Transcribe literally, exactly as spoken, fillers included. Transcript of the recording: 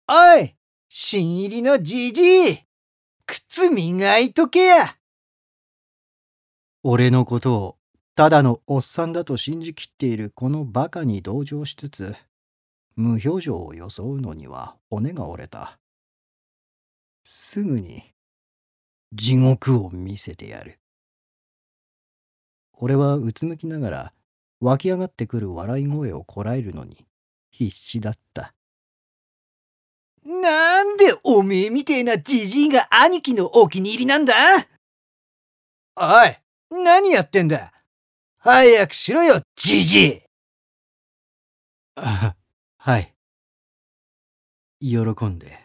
おい、新入りのじじい、靴磨いとけや。 俺のことをただのおっさんだと信じきっているこのバカに同情しつつ、無表情を装うのには骨が折れた。すぐに地獄を見せてやる。俺はうつむきながら湧き上がってくる笑い声をこらえるのに必死だった。 なんでおめえみてえなじじいが兄貴のお気に入りなんだ？おい、何やってんだ？早くしろよ、じじい。 あ、はい。喜んで